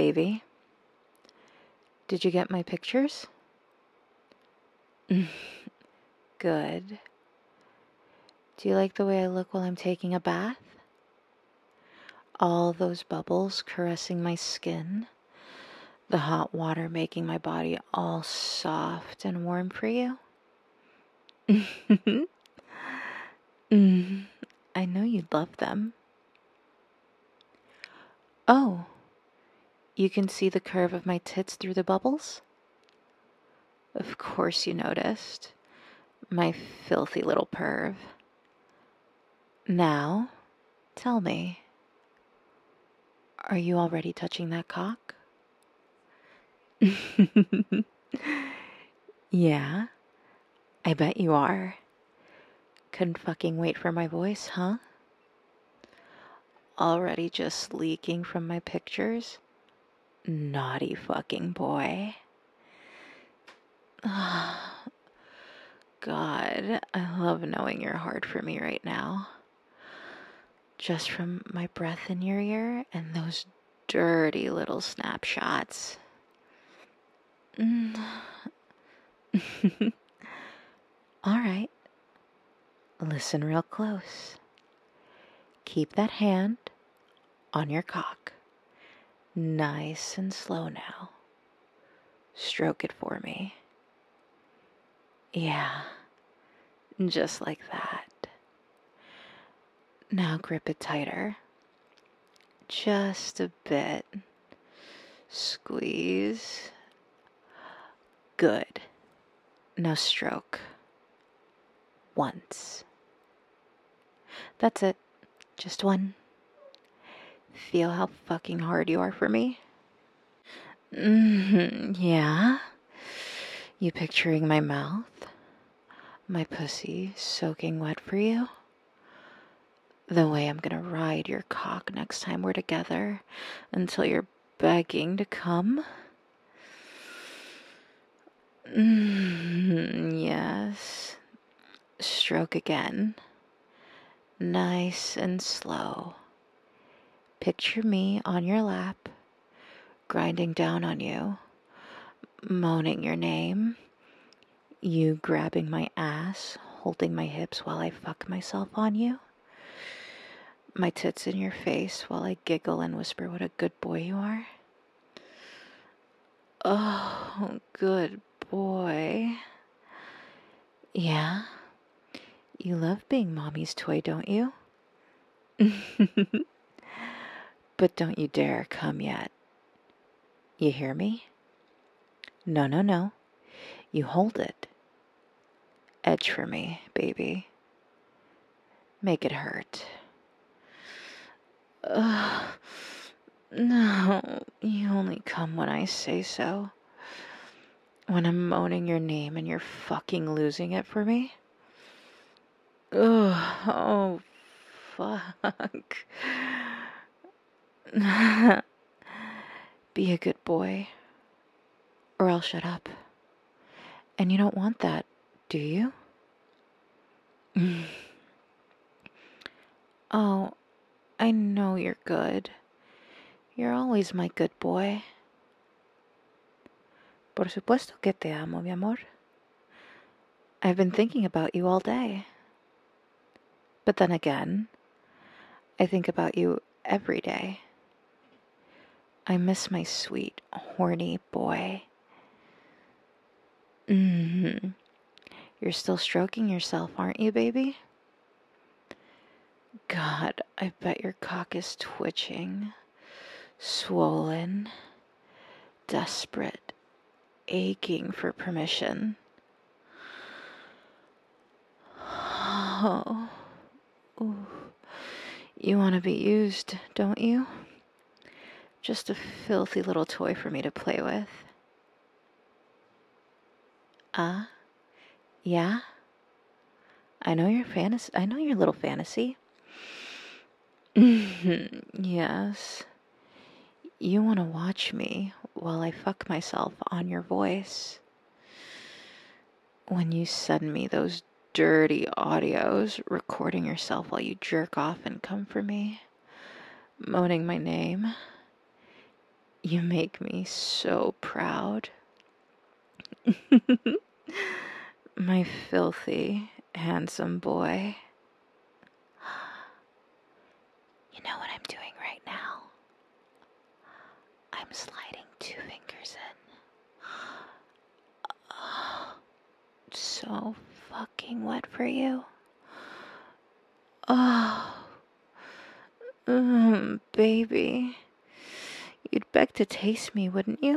baby. Did you get my pictures? Good. Do you like the way I look while I'm taking a bath? All those bubbles caressing my skin, the hot water making my body all soft and warm for you? I know you'd love them. Oh, you can see the curve of my tits through the bubbles? Of course you noticed. My filthy little perv. Now, tell me, are you already touching that cock? Yeah, I bet you are. Couldn't fucking wait for my voice, huh? Already just leaking from my pictures? Naughty fucking boy. God, I love knowing you're hard for me right now. Just from my breath in your ear and those dirty little snapshots. Alright, listen real close. Keep that hand on your cock. Nice and slow now. Stroke it for me. Yeah, just like that. Now grip it tighter. Just a bit. Squeeze. Good. Now stroke. Once. That's it. Just one. Feel how fucking hard you are for me? Yeah? You picturing my mouth? My pussy soaking wet for you? The way I'm gonna ride your cock next time we're together until you're begging to come? Yes. Stroke again. Nice and slow. Picture me on your lap, grinding down on you, moaning your name, you grabbing my ass, holding my hips while I fuck myself on you, my tits in your face while I giggle and whisper what a good boy you are. Oh, good boy. Yeah? You love being mommy's toy, don't you? But don't you dare come yet. You hear me? No, no, no. You hold it. Edge for me, baby. Make it hurt. No, you only come when I say so. When I'm moaning your name and you're fucking losing it for me? Oh, fuck. Be a good boy, or I'll shut up. And you don't want that, do you? Oh, I know you're good. You're always my good boy. Por supuesto que te amo, mi amor. I've been thinking about you all day. But then again, I think about you every day. I miss my sweet, horny boy. You're still stroking yourself, aren't you, baby? God, I bet your cock is twitching, swollen, desperate, aching for permission. Oh, ooh. You want to be used, don't you? Just a filthy little toy for me to play with. Yeah? I know your fantasy. I know your little fantasy. Yes. You want to watch me while I fuck myself on your voice. When you send me those dirty audios recording yourself while you jerk off and come for me, moaning my name. You make me so proud. My filthy, handsome boy. You know what I'm doing right now? I'm sliding 2 fingers in. Oh, so fucking wet for you. Oh, baby. You'd beg to taste me, wouldn't you?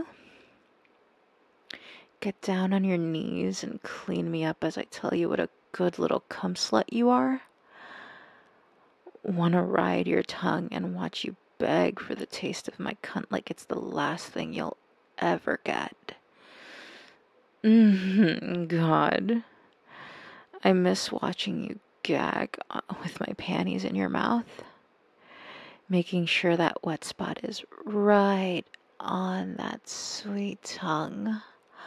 Get down on your knees and clean me up as I tell you what a good little cum slut you are. Wanna ride your tongue and watch you beg for the taste of my cunt like it's the last thing you'll ever get. God. I miss watching you gag with my panties in your mouth. Making sure that wet spot is right on that sweet tongue.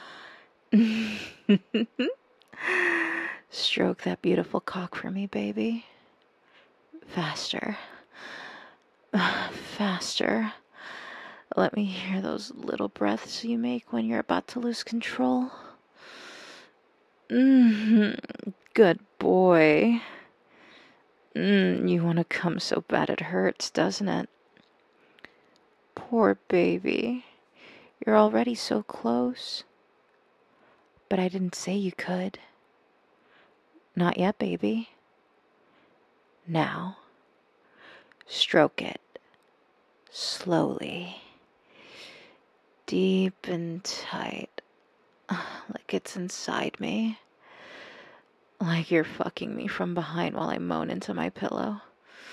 Stroke that beautiful cock for me, baby. Faster. Faster. Let me hear those little breaths you make when you're about to lose control. Good boy. You want to come so bad it hurts, doesn't it? Poor baby. You're already so close. But I didn't say you could. Not yet, baby. Now, stroke it. Slowly. Deep and tight. Like it's inside me. Like you're fucking me from behind while I moan into my pillow.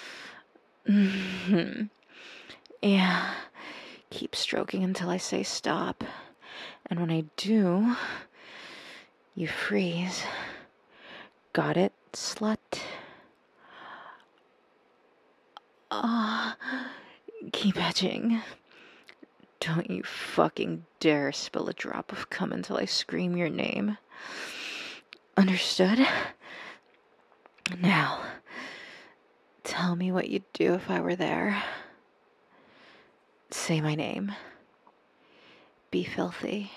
Yeah. Keep stroking until I say stop. And when I do, you freeze. Got it, slut? Keep edging. Don't you fucking dare spill a drop of cum until I scream your name. Understood? Now, tell me what you'd do if I were there. Say my name. Be filthy.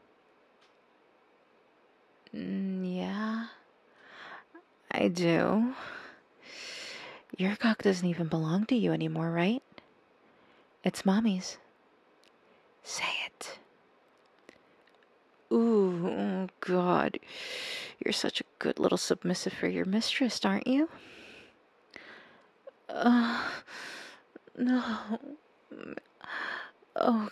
Yeah, I do. Your cock doesn't even belong to you anymore, right? It's mommy's. Say it. Ooh, God. You're such a good little submissive for your mistress, aren't you? No. Oh,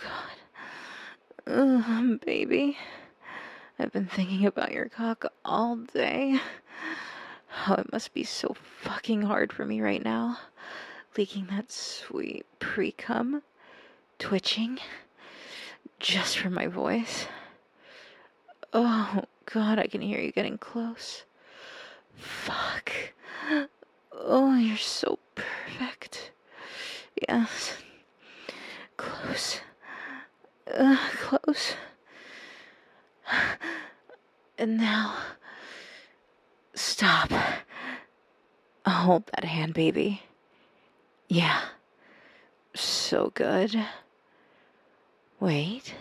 God. Baby. I've been thinking about your cock all day. How it must be so fucking hard for me right now. Leaking that sweet pre-cum. Twitching. Just for my voice. Oh, God, I can hear you getting close. Fuck. Oh, you're so perfect. Yes. Close. Close. And now, stop. Hold that hand, baby. Yeah. So good. Wait.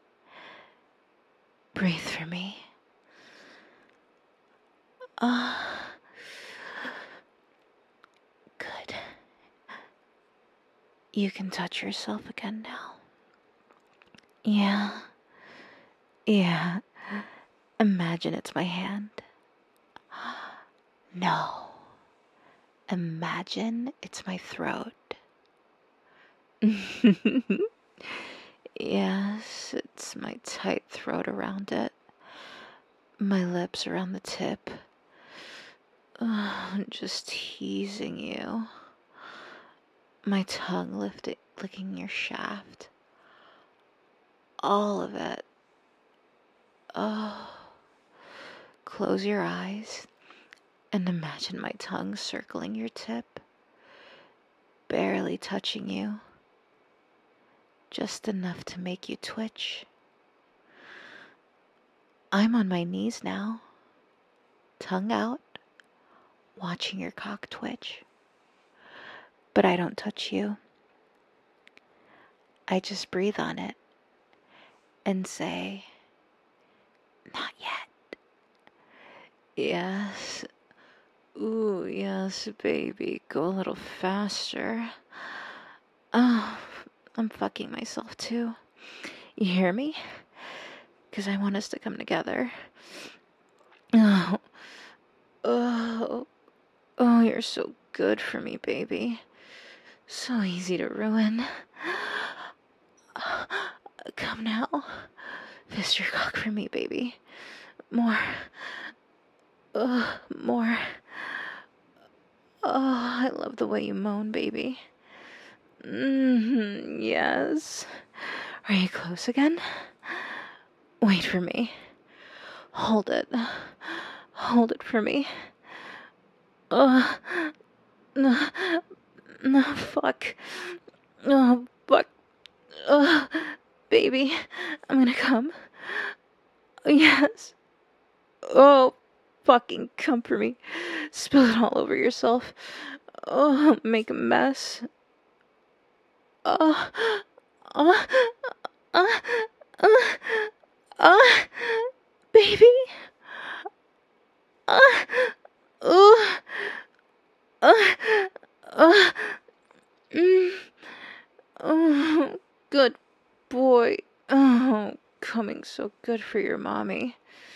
Breathe for me. Good. You can touch yourself again now. Yeah. Yeah. Imagine it's my hand. No. Imagine it's my throat. Yes, it's my tight throat around it. My lips around the tip. Just teasing you. My tongue licking your shaft. All of it. Oh. Close your eyes and imagine my tongue circling your tip. Barely touching you. Just enough to make you twitch. I'm on my knees now. Tongue out. Watching your cock twitch. But I don't touch you. I just breathe on it and say, not yet. Yes. Ooh, yes, baby. Go a little faster. Oh, I'm fucking myself too. You hear me? Because I want us to come together. Oh, oh, oh, you're so good for me, baby. So easy to ruin. Come now. Fist your cock for me, baby. More. More. Oh, I love the way you moan, baby. Yes. Are you close again? Wait for me. Hold it. Hold it for me. No, no, fuck. Oh, fuck. Baby, I'm gonna come. Yes. Oh, fucking come for me. Spill it all over yourself. Oh, make a mess. Oh, oh, uh, uh, uh, baby. Uh, uh, uh, uh, mm, oh, good boy. Oh, coming so good for your mommy.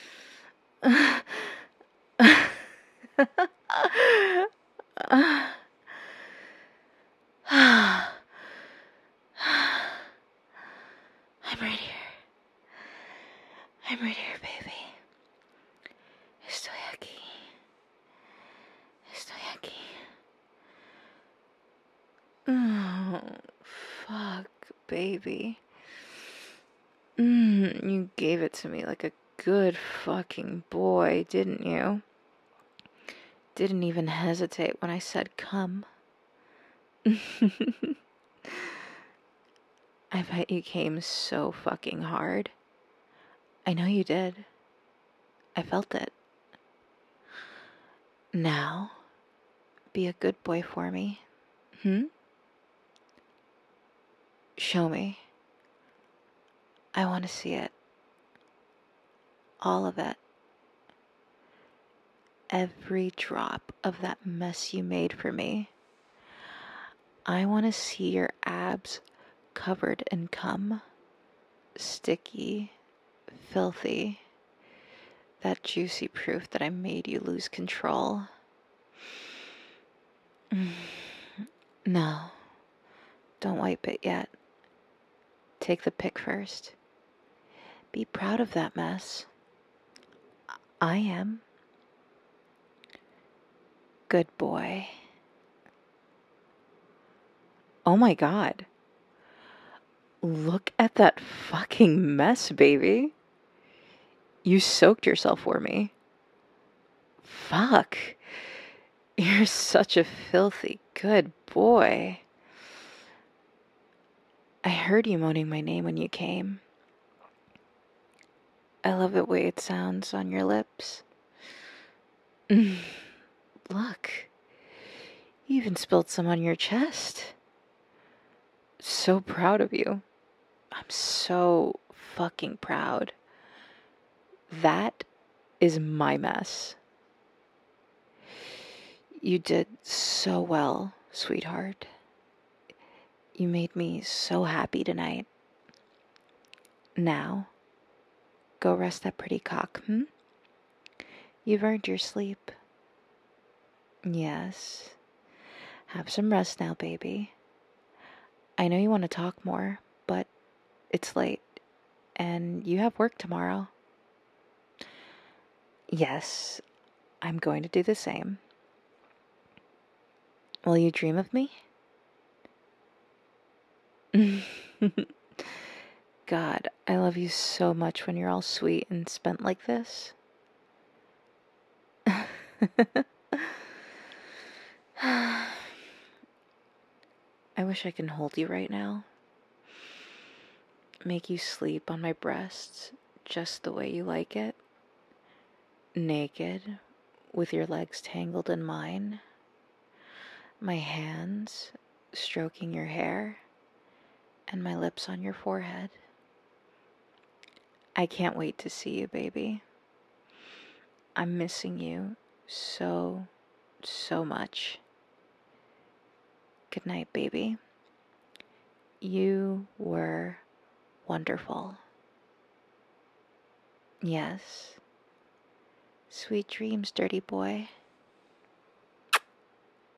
I'm right here. I'm right here, baby. Estoy aquí. Estoy aquí. Oh, fuck, baby. You gave it to me like a good fucking boy, didn't you? Didn't even hesitate when I said come. I bet you came so fucking hard. I know you did. I felt it. Now, be a good boy for me. Show me. I want to see it. All of it. Every drop of that mess you made for me. I want to see your abs covered in cum. Sticky, filthy. That juicy proof that I made you lose control. No, don't wipe it yet. Take the pic first. Be proud of that mess. I am. Good boy. Oh my god. Look at that fucking mess, baby. You soaked yourself for me. Fuck. You're such a filthy good boy. I heard you moaning my name when you came. I love the way it sounds on your lips. Look. You even spilled some on your chest. So proud of you. I'm so fucking proud. That is my mess. You did so well, sweetheart. You made me so happy tonight. Now, go rest that pretty cock, You've earned your sleep. Yes. Have some rest now, baby. I know you want to talk more, but it's late, and you have work tomorrow. Yes, I'm going to do the same. Will you dream of me? God, I love you so much when you're all sweet and spent like this. I wish I could hold you right now. Make you sleep on my breasts just the way you like it. Naked, with your legs tangled in mine. My hands stroking your hair. and my lips on your forehead. I can't wait to see you, baby. I'm missing you so, so much. Good night, baby. You were wonderful. Yes. Sweet dreams, dirty boy.